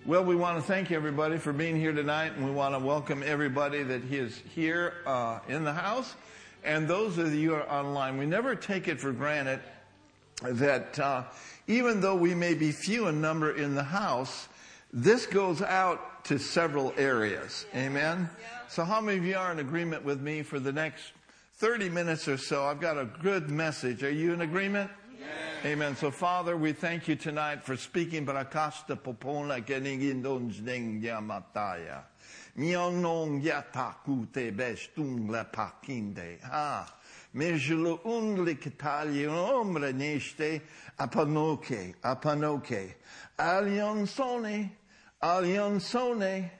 Well, we want to thank everybody for being here tonight, and we want to welcome everybody that is here in the house, and those of you who are online. We never take it for granted that even though we may be few in number in the house, this goes out to several areas. Amen? So how many of you are in agreement with me for the next 30 minutes or so? I've got a good message. Are you in agreement? Amen. So, Father, we thank you tonight for speaking. Brakasta popona kenigindons ding yamataya. Mionong yatakute bestung la pakinde. Ah. Mejulu ungli kitali ombre neste apanoke. Alionsone.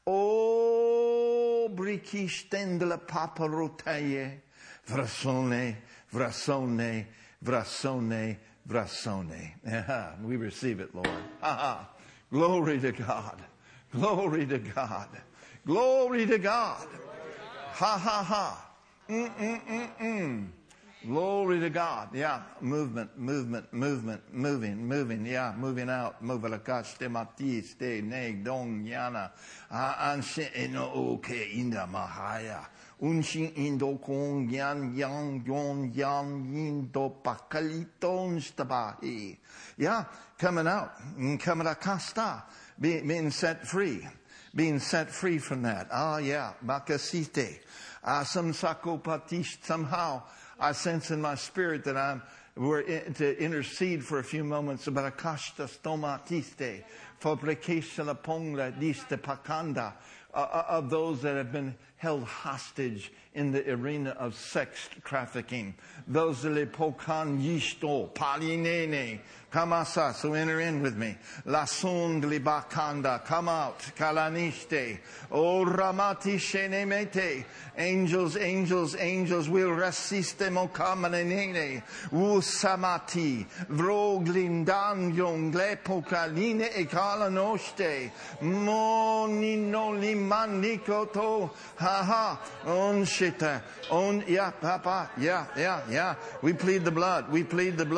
O brikistendla paparotaye. Vrasone. We receive it, Lord. Glory to God. Glory to God. Glory to God. Glory to God. Yeah. Movement. Moving. Yeah. Moving out. Movalakaste matiste neg dong yana. Anshe eno oke inda mahaya. Unshin indo kong yan yon indo pakaliton stabahi. Yeah, coming out. Kamarakasta. Being set free. Being set free from that. Yeah. Makasite. Some sakopatist. Somehow I sense in my spirit that we're to intercede for a few moments about akashta stomatiste. Fabrication la pongla diste pakanda. Of those that have been held hostage in the arena of sex trafficking. Those le pokan yisto palinene kamasa. So enter in with me. La sungli bakanda. Come out. Kalaniste. O ramati shenemete. Angels will resiste mokamanene. Usamati. Vroglindan yongle pokaline ekalanoste. Monino limanikoto. On shita. On ya papa. Yeah. We plead the blood. We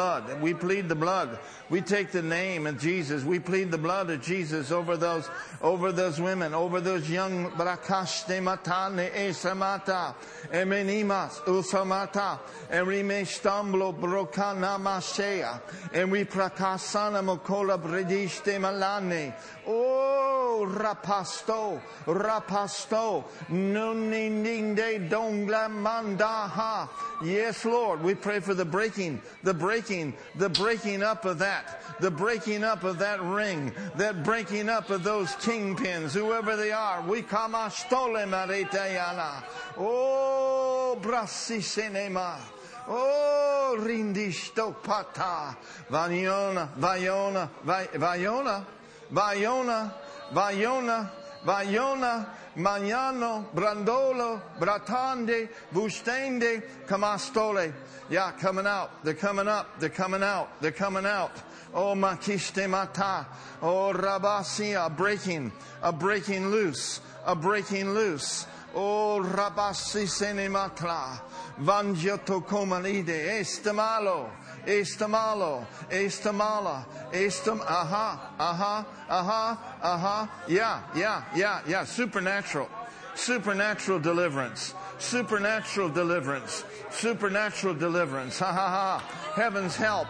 take the name of Jesus. We plead the blood of Jesus over those women, over those young brakaste matane esamata emenimas usamata and rime stamblo brokana masea and we prakasana mokola brediste malane. Oh, rapasto, nunindinde dongla mandaha. Yes, Lord, we pray for the breaking up of that. The breaking up of that ring, that breaking up of those kingpins, whoever they are. We kama stole maretayana. Oh, brasisenema. Oh, rindisto pata. Vayona, Magnano, Brandolo, Bratande, Bustende, Camastole. Yeah, coming out. They're coming out. Oh, Makiste Mata. Oh, Rabasi, a breaking loose. Oh, Rabasi Senematla. Vangioto Comalide, Estamala. Yeah. Supernatural deliverance. Heaven's help.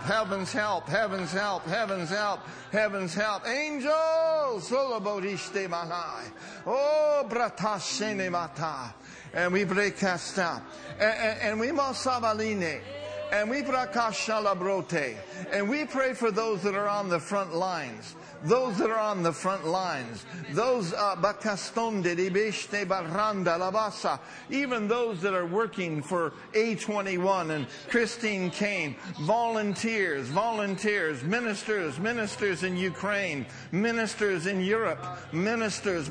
Angels. Solobodiste manai. Oh, bratashene mata. And we break casta. And we mosabaline. And we brakashalabrote. And we pray for those that are on the front lines. Those bakastonde dibeshte baranda labasa. Even those that are working for A21 and Christine Kane. Volunteers, ministers in Ukraine, ministers in Europe, ministers.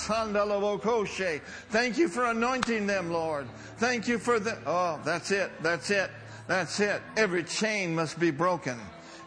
Thank you for anointing them, Lord. Thank you for the... Oh, that's it. Every chain must be broken.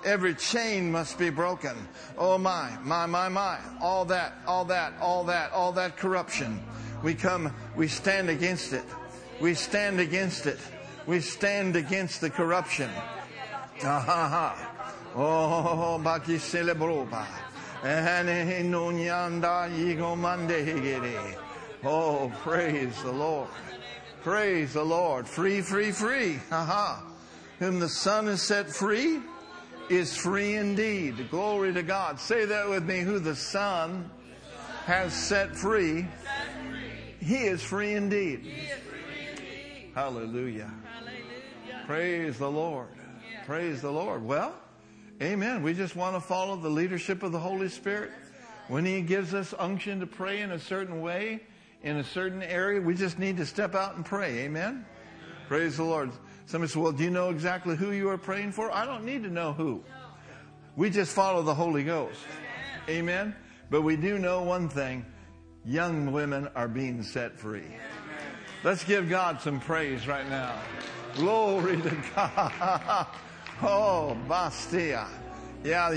Oh my. All that corruption. We stand against it. We stand against the corruption. Oh, baki celebroba. Oh, praise the Lord. Praise the Lord. Free, free, free. Whom the Son has set free is free indeed. Glory to God. Say that with me. Who the Son has set free, He is free indeed. Hallelujah. Praise the Lord. Praise the Lord. Well, amen. We just want to follow the leadership of the Holy Spirit. When He gives us unction to pray in a certain way, in a certain area, we just need to step out and pray. Amen. Praise the Lord. Somebody says, well, do you know exactly who you are praying for? I don't need to know who. We just follow the Holy Ghost. Amen. But we do know one thing. Young women are being set free. Let's give God some praise right now. Glory to God. Oh, Bastia. Yeah.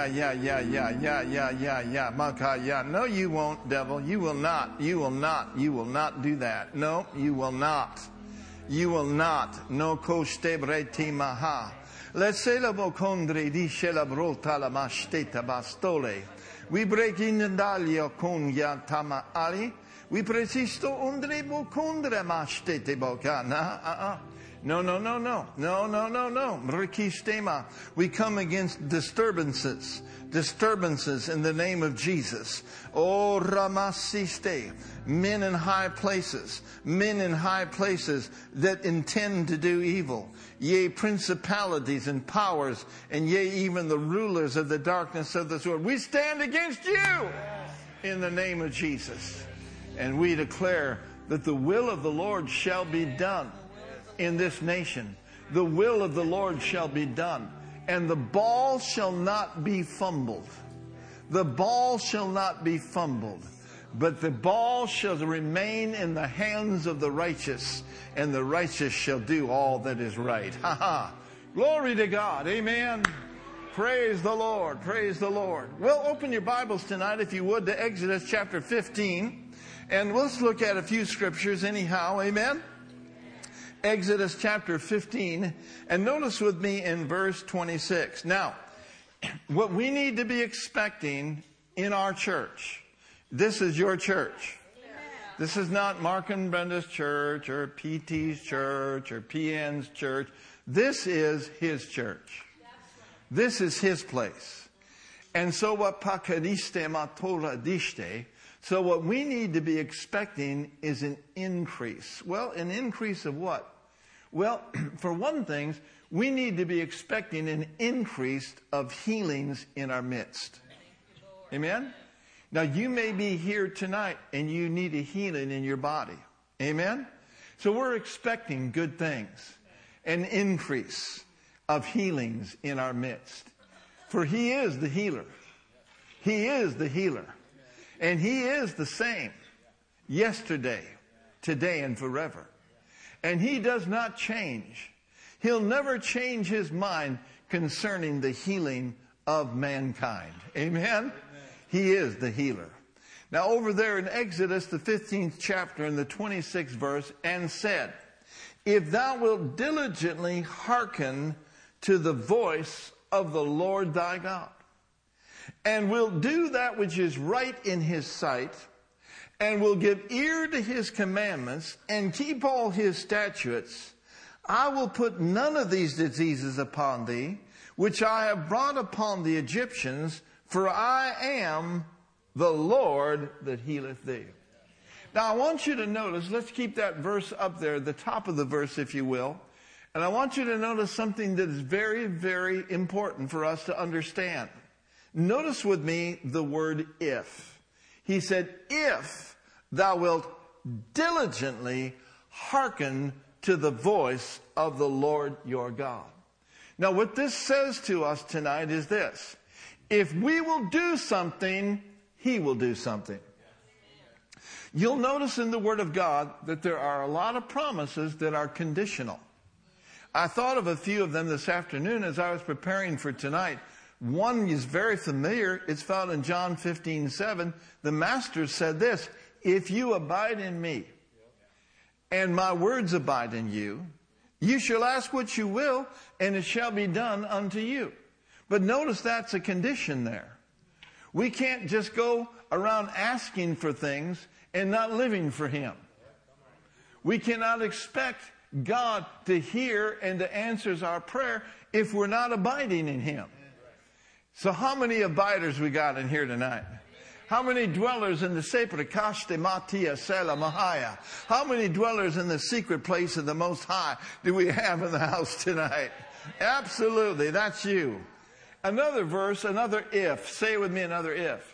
Makaya. No, you won't, devil. You will not do that. No, you will not. You will not. No kostebreti maha. Let's say la bocondre di shelabrota la mashteta bastole. We break in the dalia con tama ali. We presisto undre bocondre mashtete bocana. No. Rikistema. We come against disturbances in the name of Jesus. Oh, Ramasiste. Men in high places that intend to do evil. Yea, principalities and powers, and yea, even the rulers of the darkness of this world. We stand against you in the name of Jesus. And we declare that the will of the Lord shall be done in this nation. The will of the Lord shall be done. And the ball shall not be fumbled. The ball shall not be fumbled. But the ball shall remain in the hands of the righteous. And the righteous shall do all that is right. Glory to God. Amen. Praise the Lord. Praise the Lord. Well, open your Bibles tonight, if you would, to Exodus chapter 15. And let's look at a few scriptures anyhow. Amen. Exodus chapter 15, and notice with me in verse 26. Now, what we need to be expecting in our church, this is your church. This is not Mark and Brenda's church or PT's church or PN's church. This is His church. This is His place. And so what so what we need to be expecting is an increase. Well, an increase of what? Well, for one thing, we need to be expecting an increase of healings in our midst. Amen? Now, you may be here tonight and you need a healing in your body. Amen? So we're expecting good things. An increase of healings in our midst. For He is the healer. He is the healer. And He is the same yesterday, today, and forever. And He does not change. He'll never change His mind concerning the healing of mankind. Amen? He is the healer. Now over there in Exodus, the 15th chapter and the 26th verse, and said, if thou wilt diligently hearken to the voice of the Lord thy God, and will do that which is right in His sight, and will give ear to His commandments, and keep all His statutes, I will put none of these diseases upon thee, which I have brought upon the Egyptians, for I am the Lord that healeth thee. Now I want you to notice, let's keep that verse up there, the top of the verse if you will, and I want you to notice something that is very, very important for us to understand. Notice with me the word if. He said, if thou wilt diligently hearken to the voice of the Lord your God. Now what this says to us tonight is this. If we will do something, He will do something. You'll notice in the Word of God that there are a lot of promises that are conditional. I thought of a few of them this afternoon as I was preparing for tonight. One is very familiar. It's found in John 15:7. The Master said this, if you abide in me and my words abide in you, you shall ask what you will and it shall be done unto you. But notice that's a condition there. We can't just go around asking for things and not living for Him. We cannot expect God to hear and to answer our prayer if we're not abiding in Him. So how many abiders we got in here tonight? How many dwellers in the Seprakashte Matia Sela Mahaya? How many dwellers in the secret place of the Most High do we have in the house tonight? Absolutely, that's you. Another verse, another if. Say with me, another if.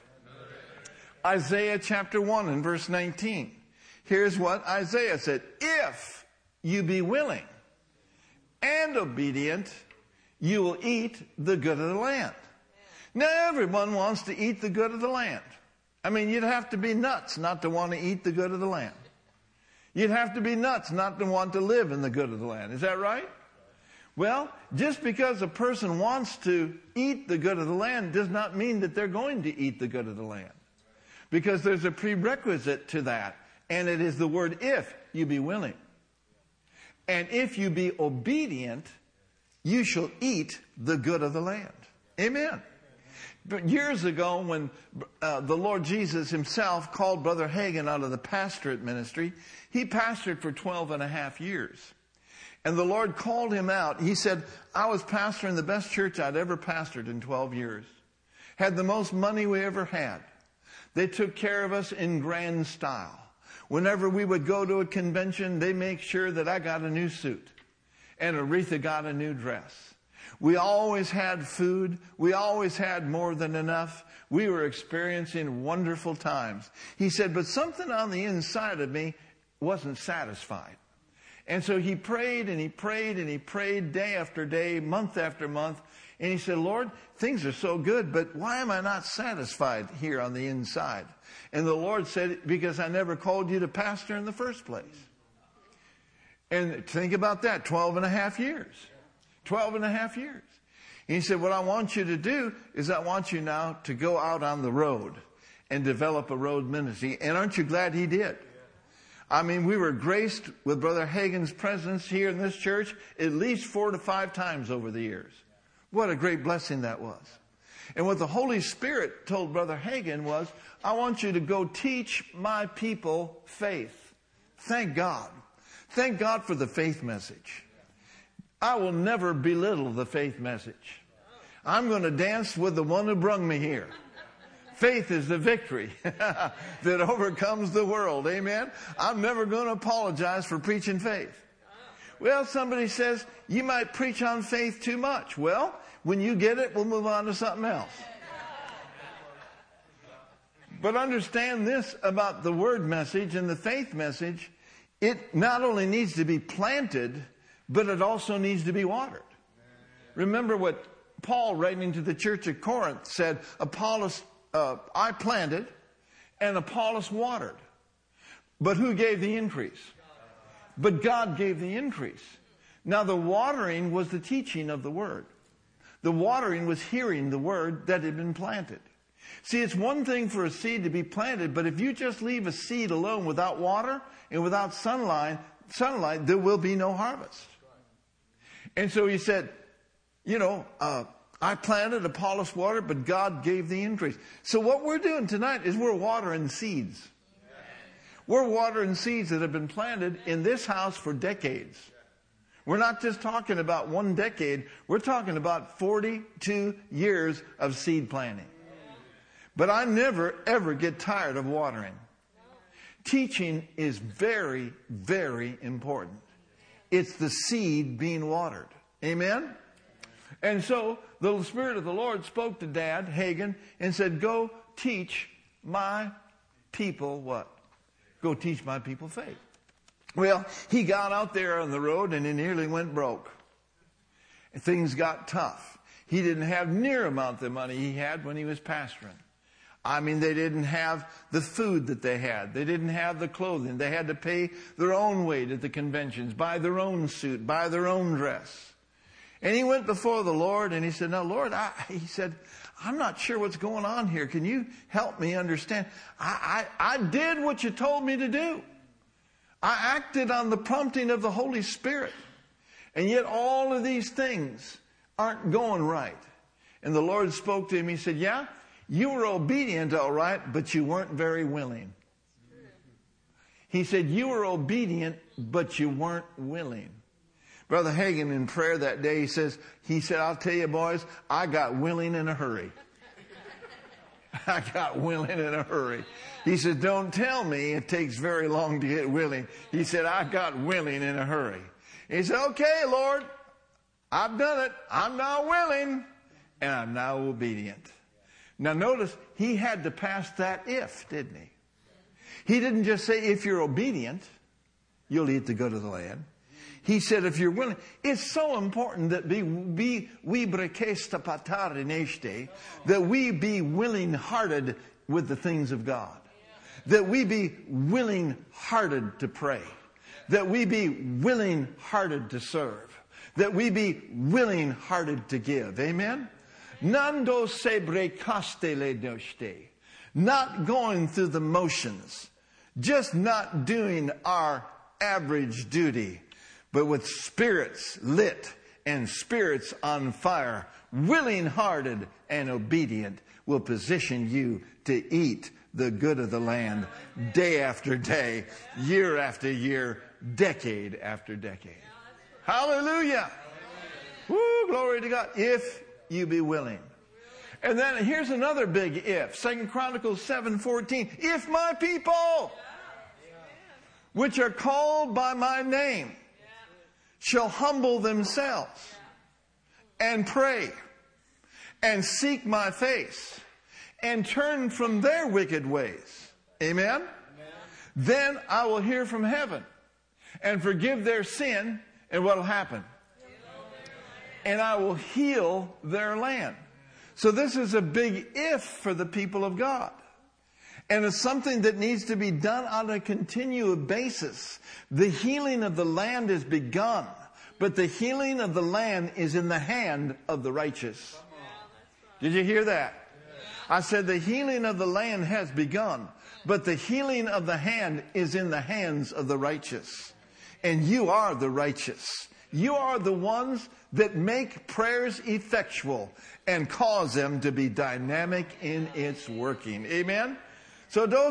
Isaiah chapter 1 and verse 19. Here's what Isaiah said. If you be willing and obedient, you will eat the good of the land. Now everyone wants to eat the good of the land. I mean, you'd have to be nuts not to want to eat the good of the land. You'd have to be nuts not to want to live in the good of the land. Is that right? Well, just because a person wants to eat the good of the land does not mean that they're going to eat the good of the land. Because there's a prerequisite to that. And it is the word if you be willing. And if you be obedient, you shall eat the good of the land. Amen. But years ago, when the Lord Jesus Himself called Brother Hagin out of the pastorate ministry, he pastored for 12 and a half years. And the Lord called him out. He said, I was pastoring the best church I'd ever pastored in 12 years. Had the most money we ever had. They took care of us in grand style. Whenever we would go to a convention, they make sure that I got a new suit. And Aretha got a new dress. We always had food. We always had more than enough. We were experiencing wonderful times. He said, but something on the inside of me wasn't satisfied. And so he prayed and he prayed and he prayed day after day, month after month. And he said, Lord, things are so good, but why am I not satisfied here on the inside? And the Lord said, because I never called you to pastor in the first place. And think about that, 12 and a half years. 12 and a half years. And he said, what I want you to do is I want you now to go out on the road and develop a road ministry. And aren't you glad he did? I mean, we were graced with Brother Hagin's presence here in this church at least 4 to 5 times over the years. What a great blessing that was. And what the Holy Spirit told Brother Hagin was, I want you to go teach my people faith. Thank God. Thank God for the faith message. I will never belittle the faith message. I'm going to dance with the one who brung me here. Faith is the victory that overcomes the world. Amen. I'm never going to apologize for preaching faith. Well, somebody says, you might preach on faith too much. Well, when you get it, we'll move on to something else. But understand this about the word message and the faith message. It not only needs to be planted, but it also needs to be watered. Remember what Paul, writing to the church of Corinth, said, I planted and Apollos watered. But who gave the increase? But God gave the increase. Now the watering was the teaching of the word. The watering was hearing the word that had been planted. See, it's one thing for a seed to be planted, but if you just leave a seed alone without water and without sunlight, there will be no harvest. And so he said, I planted, Apollos watered, but God gave the increase. So what we're doing tonight is we're watering seeds. We're watering seeds that have been planted in this house for decades. We're not just talking about 1 decade. We're talking about 42 years of seed planting. But I never, ever get tired of watering. Teaching is very, very important. It's the seed being watered. Amen? And so the Spirit of the Lord spoke to Dad Hagin and said, go teach my people what? Go teach my people faith. Well, he got out there on the road and he nearly went broke. Things got tough. He didn't have near amount of money he had when he was pastoring. I mean, they didn't have the food that they had. They didn't have the clothing. They had to pay their own way at the conventions, buy their own suit, buy their own dress. And he went before the Lord and he said, now, Lord, I'm not sure what's going on here. Can you help me understand? I did what you told me to do. I acted on the prompting of the Holy Spirit. And yet all of these things aren't going right. And the Lord spoke to him. He said, yeah, you were obedient, all right, but you weren't very willing. He said, you were obedient, but you weren't willing. Brother Hagin in prayer that day, he said, I'll tell you boys, I got willing in a hurry. I got willing in a hurry. He said, don't tell me it takes very long to get willing. He said, I got willing in a hurry. He said, okay, Lord, I've done it. I'm now willing and I'm now obedient. Now notice, he had to pass that if, didn't he? He didn't just say, if you're obedient, you'll eat the good of the land. He said, if you're willing. It's so important that we be willing-hearted with the things of God. That we be willing-hearted to pray. That we be willing-hearted to serve. That we be willing-hearted to give. Amen? Nando sebre castele doste. Not going through the motions. Just not doing our average duty. But with spirits lit and spirits on fire, willing-hearted and obedient will position you to eat the good of the land day after day, year after year, decade after decade. Hallelujah! Woo, glory to God. If you be willing. And then here's another big if. 2 Chronicles 7:14. If my people, which are called by my name, shall humble themselves and pray and seek my face and turn from their wicked ways. Amen? Amen. Then I will hear from heaven and forgive their sin. And what will happen? And I will heal their land. So this is a big if for the people of God. And it's something that needs to be done on a continual basis. The healing of the land is begun, but the healing of the land is in the hand of the righteous. Did you hear that? I said the healing of the land has begun, but the healing of the hand is in the hands of the righteous. And you are the righteous. You are the ones that make prayers effectual and cause them to be dynamic in its working. Amen? So do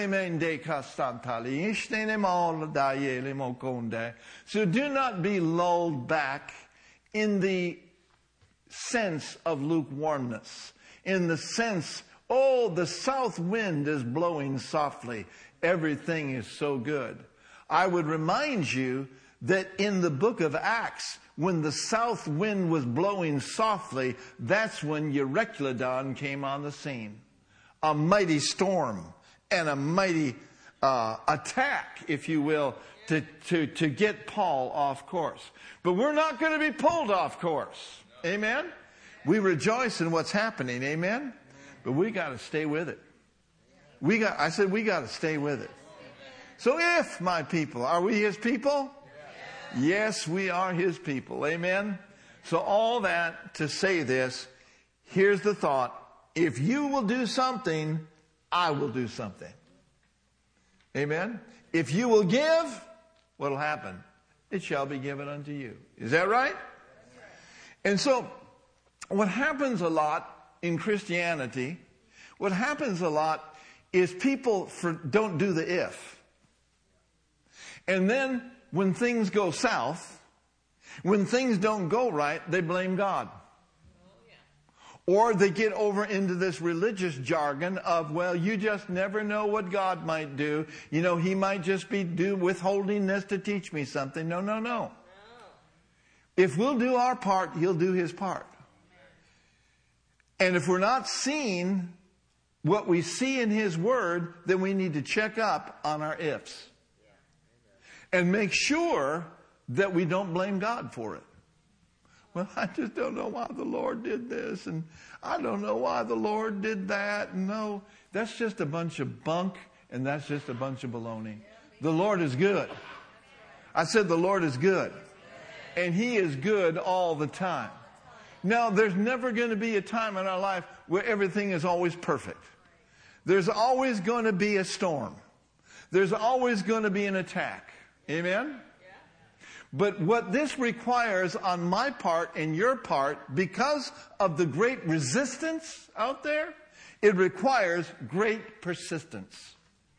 not be lulled back in the sense of lukewarmness. In the sense, oh, the south wind is blowing softly. Everything is so good. I would remind you that in the book of Acts, when the south wind was blowing softly, that's when Euroclydon came on the scene. A mighty storm and a mighty attack, if you will, to get Paul off course. But we're not going to be pulled off course. Amen? We rejoice in what's happening. Amen? But we got to stay with it. I said we got to stay with it. So if my people, are we his people? Yes, we are his people. Amen? So all that to say this, here's the thought. If you will do something, I will do something. Amen? If you will give, what will happen? It shall be given unto you. Is that right? And so, what happens a lot in Christianity, what happens a lot is people don't do the if. And then, when things go south, when things don't go right, they blame God. Or they get over into this religious jargon of, well, you just never know what God might do. You know, he might just be withholding this to teach me something. No. If we'll do our part, he'll do his part. And if we're not seeing what we see in his word, then we need to check up on our ifs. And make sure that we don't blame God for it. Well, I just don't know why the Lord did this, and I don't know why the Lord did that. No, that's just a bunch of bunk, and that's just a bunch of baloney. The Lord is good. I said the Lord is good. And he is good all the time. Now, there's never going to be a time in our life where everything is always perfect. There's always going to be a storm. There's always going to be an attack. Amen? But what this requires on my part and your part, because of the great resistance out there, It requires great persistence.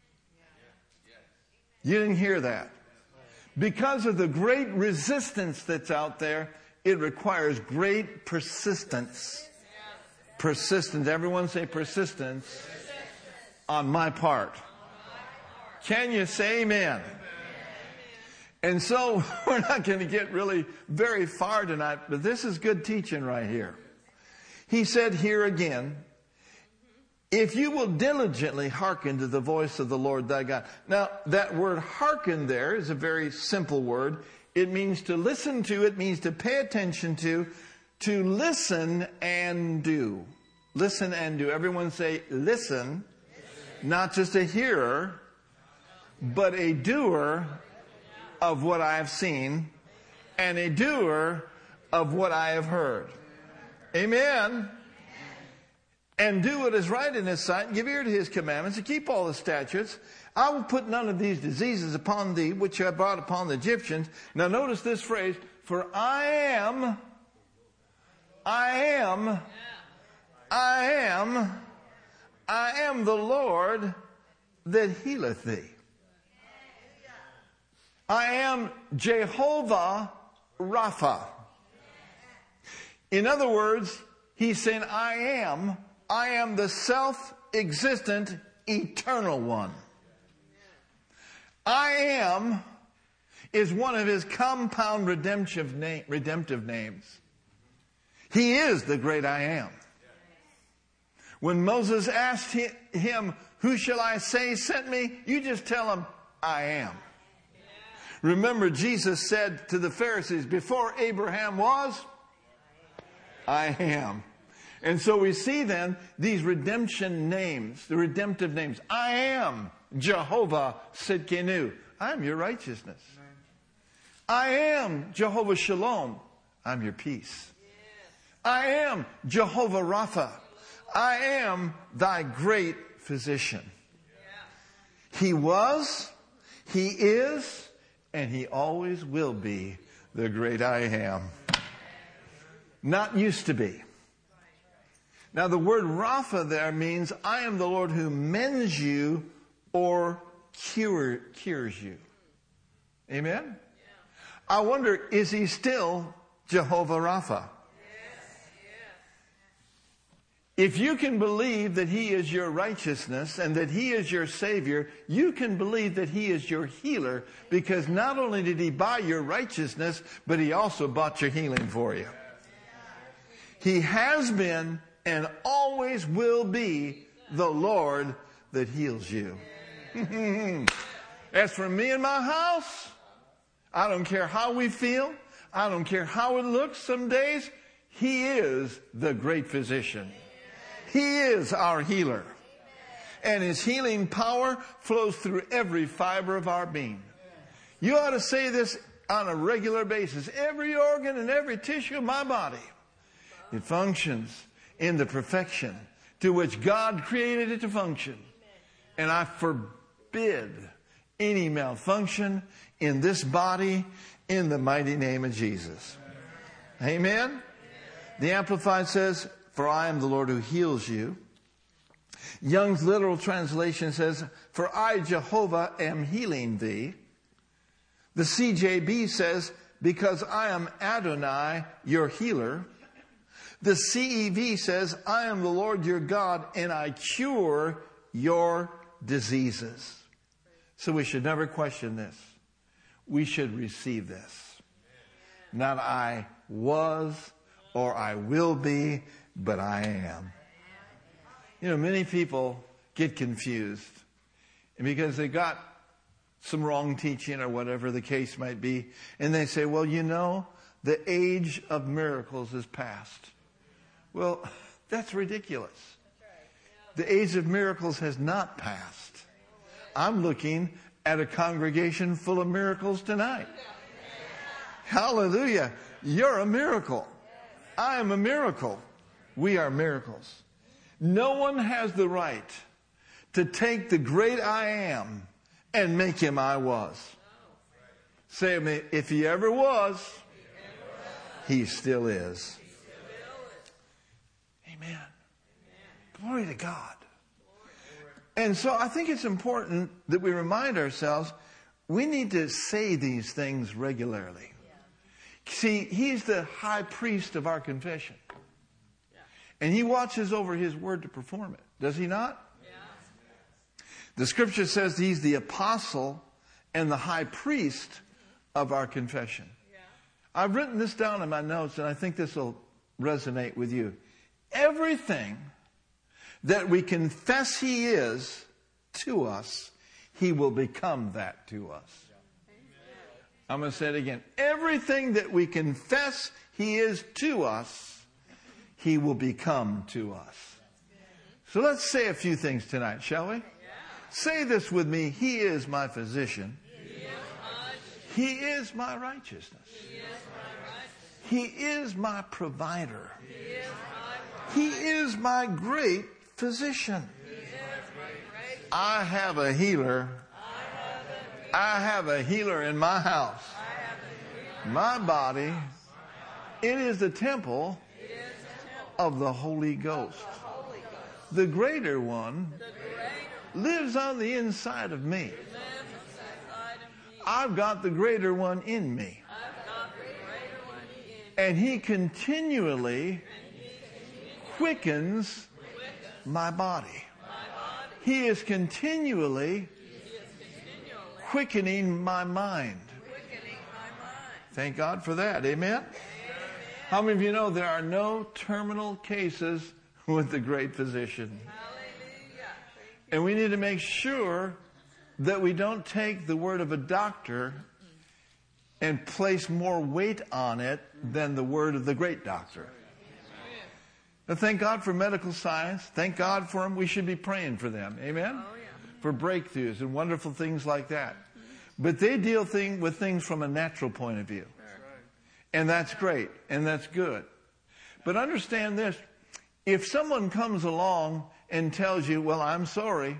You didn't hear that. Because of the great resistance that's out there, it requires great persistence. Persistence. Everyone say persistence on my part. Can you say amen? And so we're not going to get really very far tonight, but this is good teaching right here. He said here again, if you will diligently hearken to the voice of the Lord thy God. Now, that word hearken there is a very simple word. It means to listen to. It means to pay attention to listen and do. Listen and do. Everyone say listen. Not just a hearer, but a doer of what I have seen and a doer of what I have heard. Amen. And do what is right in his sight, and give ear to his commandments, and keep all the statutes. I will put none of these diseases upon thee, which I brought upon the Egyptians. Now notice this phrase, for I am the Lord that healeth thee. I am Jehovah Rapha. In other words, he's saying, I am the self-existent, eternal one. I am is one of his compound redemptive names. He is the great I am. When Moses asked him, who shall I say sent me? You just tell him, I am. Remember, Jesus said to the Pharisees, before Abraham was, I am. And so we see then these redemption names, the redemptive names. I am Jehovah Sidkenu. I am your righteousness. I am Jehovah Shalom. I'm your peace. I am Jehovah Rapha. I am thy great physician. He was, he is, and he always will be the great I am. Not used to be. Now the word Rapha there means I am the Lord who mends you or cures you. Amen? I wonder, is he still Jehovah Rapha? If you can believe that he is your righteousness and that he is your Savior, you can believe that he is your healer, because not only did he buy your righteousness, but he also bought your healing for you. He has been and always will be the Lord that heals you. As for me and my house, I don't care how we feel. I don't care how it looks some days. He is the great physician. He is our healer. And his healing power flows through every fiber of our being. You ought to say this on a regular basis. Every organ and every tissue of my body, it functions in the perfection to which God created it to function. And I forbid any malfunction in this body in the mighty name of Jesus. Amen? The Amplified says, for I am the Lord who heals you. Young's literal translation says, for I, Jehovah, am healing thee. The CJB says, because I am Adonai, your healer. The CEV says, I am the Lord your God, and I cure your diseases. So we should never question this. We should receive this. Not I was or I will be, but I am. You know, many people get confused. And because they got some wrong teaching or whatever the case might be, and they say, well, you know, the age of miracles is past. Well, that's ridiculous. The age of miracles has not passed. I'm looking at a congregation full of miracles tonight. Hallelujah. You're a miracle. I am a miracle. We are miracles. No one has the right to take the great I am and make him I was. Say to me, if he ever was, he still is. Amen. Glory to God. And so I think it's important that we remind ourselves we need to say these things regularly. See, he's the high priest of our confession. And he watches over his word to perform it. Does he not? The scripture says he's the apostle and the high priest of our confession. I've written this down in my notes, and I think this will resonate with you. Everything that we confess he is to us, he will become that to us. I'm going to say it again. Everything that we confess he is to us, he will become to us. So let's say a few things tonight, shall we? Say this with me. He is my physician. He is my righteousness. He is my provider. He is my great physician. I have a healer. I have a healer in my house. My body, it is the temple of the Holy Ghost. The greater one lives on the inside of me. I've got the greater one in me. And he continually quickens my body. He is continually quickening my mind. Thank God for that. Amen? How many of you know there are no terminal cases with the great physician? And we need to make sure that we don't take the word of a doctor and place more weight on it than the word of the great doctor. Now, thank God for medical science. Thank God for them. We should be praying for them. Amen? For breakthroughs and wonderful things like that. But they deal with things from a natural point of view. And that's great. And that's good. But understand this. If someone comes along and tells you, well, I'm sorry,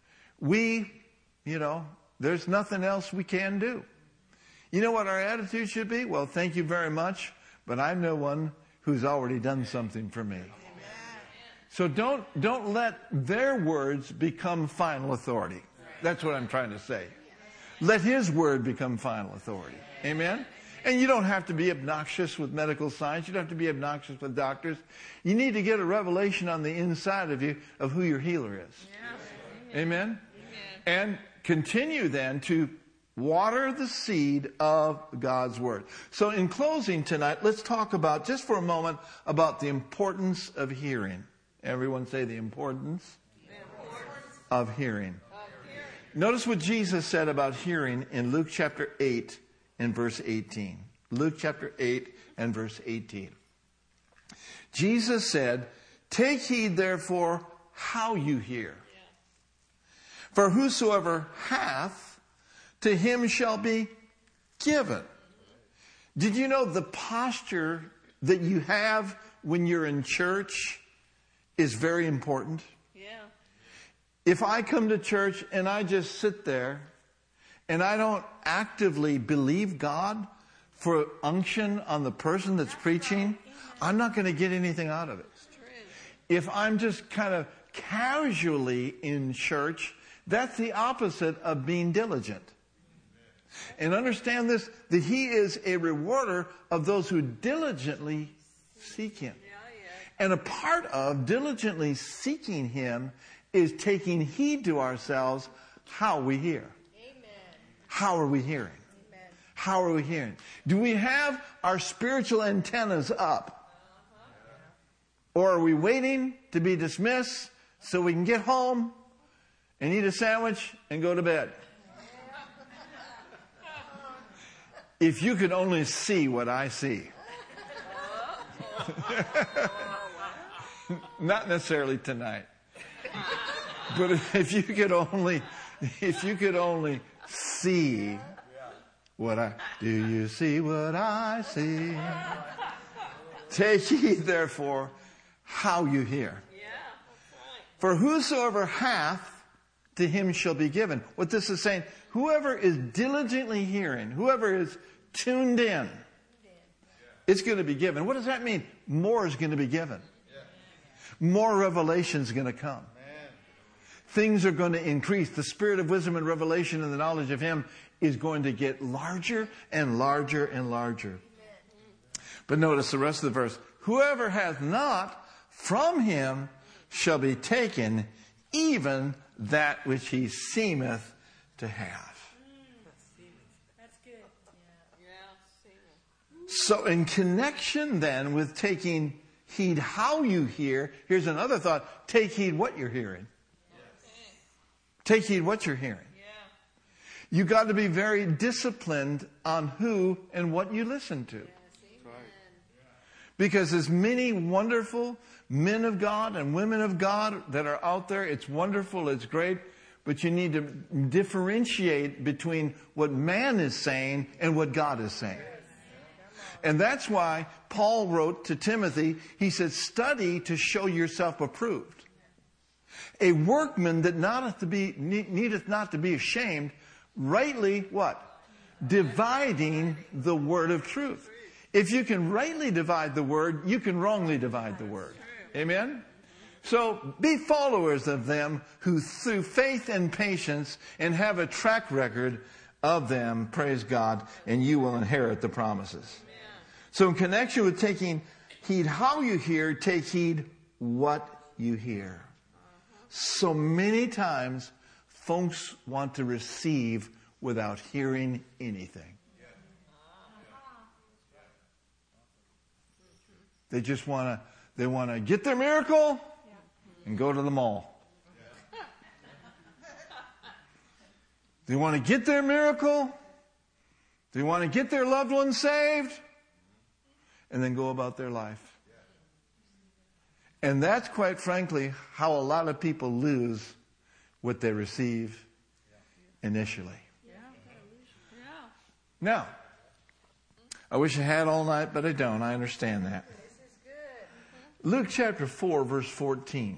there's nothing else we can do. You know what our attitude should be? Well, thank you very much, but I know one who's already done something for me. So don't let their words become final authority. That's what I'm trying to say. Let his word become final authority. Amen? And you don't have to be obnoxious with medical science. You don't have to be obnoxious with doctors. You need to get a revelation on the inside of you of who your healer is. Amen? And continue then to water the seed of God's word. So in closing tonight, let's talk about, just for a moment, about the importance of hearing. Everyone say the importance of hearing. Notice what Jesus said about hearing in Luke chapter 8 and verse 18. Luke chapter 8 and verse 18. Jesus said, "Take heed therefore how you hear. For whosoever hath, to him shall be given." Did you know the posture that you have when you're in church is very important? Yeah. If I come to church and I just sit there and I don't actively believe God for unction on the person that's preaching, I'm not going to get anything out of it. If I'm just kind of casually in church, that's the opposite of being diligent. And understand this, that he is a rewarder of those who diligently seek him. And a part of diligently seeking him is taking heed to ourselves how we hear. How are we hearing? How are we hearing? Do we have our spiritual antennas up? Or are we waiting to be dismissed so we can get home and eat a sandwich and go to bed? If you could only see what I see. Not necessarily tonight. But if you could only see what do you see what I see? Take heed therefore how you hear. For whosoever hath, to him shall be given. What this is saying, whoever is diligently hearing, whoever is tuned in, it's going to be given. What does that mean? More is going to be given. more revelation is going to come. Things are going to increase. The spirit of wisdom and revelation and the knowledge of Him is going to get larger and larger and larger. But notice the rest of the verse. Whoever hath not, from him shall be taken even that which he seemeth to have. That's good. So in connection then with taking heed how you hear, here's another thought. Take heed what you're hearing. Take heed what you're hearing. You got to be very disciplined on who and what you listen to. Because there's many wonderful men of God and women of God that are out there. It's wonderful, it's great, but you need to differentiate between what man is saying and what God is saying. And that's why Paul wrote to Timothy, he said, study to show yourself approved. A workman that needeth not to be ashamed, rightly what? Dividing the word of truth. If you can rightly divide the word, you can wrongly divide the word. Amen? So be followers of them who through faith and patience and have a track record of them, praise God, and you will inherit the promises. So in connection with taking heed how you hear, take heed what you hear. So many times folks want to receive without hearing anything. They just want to get their miracle and go to the mall. They want to get their miracle. They want to get their loved ones saved and then go about their life. And that's quite frankly how a lot of people lose what they receive initially. Now, I wish I had all night, but I don't. I understand that. Luke chapter 4, verse 14.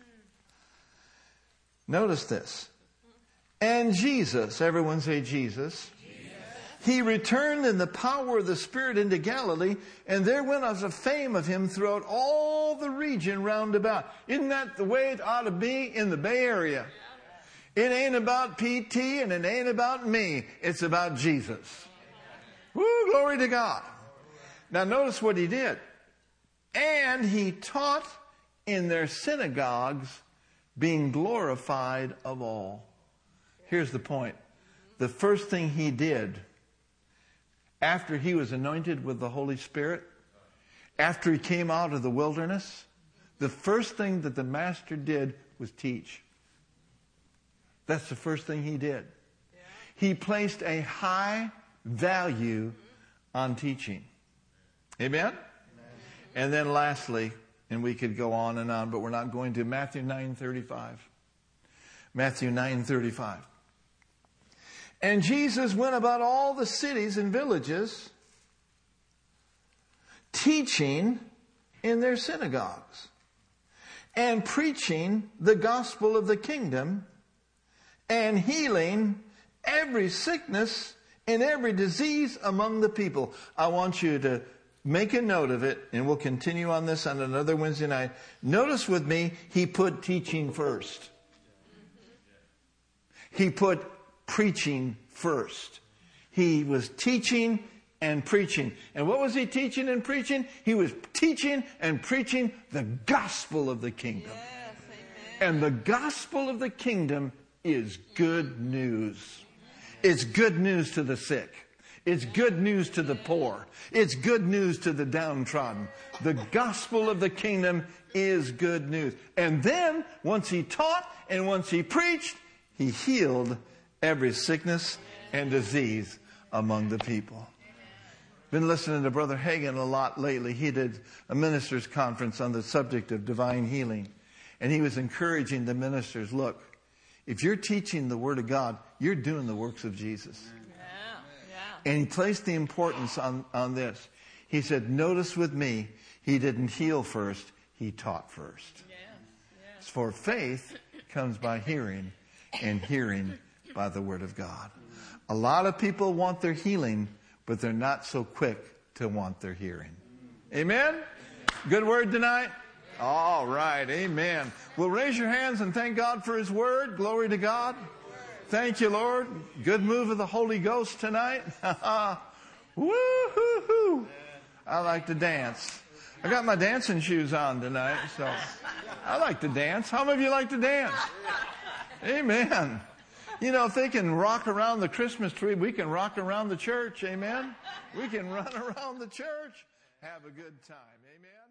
Notice this. And Jesus, everyone say Jesus. He returned in the power of the Spirit into Galilee, and there went out a fame of Him throughout all the region round about. Isn't that the way it ought to be in the Bay Area? It ain't about PT and it ain't about me. It's about Jesus. Woo, glory to God. Now notice what He did. And He taught in their synagogues, being glorified of all. Here's the point. The first thing He did after He was anointed with the Holy Spirit, after He came out of the wilderness, the first thing that the Master did was teach. That's the first thing He did. He placed a high value on teaching. Amen? And then lastly, and we could go on and on, but we're not going to, Matthew 9:35. Matthew 9:35. And Jesus went about all the cities and villages, teaching in their synagogues, and preaching the gospel of the kingdom, and healing every sickness and every disease among the people. I want you to make a note of it, and we'll continue on this on another Wednesday night. Notice with me, He put teaching first. He put preaching first. He was teaching and preaching. And what was He teaching and preaching? He was teaching and preaching the gospel of the kingdom. Yes, and the gospel of the kingdom is good news. It's good news to the sick. It's good news to the poor. It's good news to the downtrodden. The gospel of the kingdom is good news. And then, once He taught and once He preached, He healed every sickness and disease among the people. Been listening to Brother Hagin a lot lately. He did a ministers' conference on the subject of divine healing. And he was encouraging the ministers, look, if you're teaching the Word of God, you're doing the works of Jesus. And he placed the importance on this. He said, notice with me, He didn't heal first, He taught first. For faith comes by hearing, and hearing by the Word of God. A lot of people want their healing, but they're not so quick to want their hearing. Amen? Good word tonight? All right. Amen. Well, raise your hands and thank God for His Word. Glory to God. Thank you, Lord. Good move of the Holy Ghost tonight. Woo-hoo-hoo. I like to dance. I got my dancing shoes on tonight, so I like to dance. How many of you like to dance? Amen. You know, if they can rock around the Christmas tree, we can rock around the church. Amen. We can run around the church. Have a good time. Amen.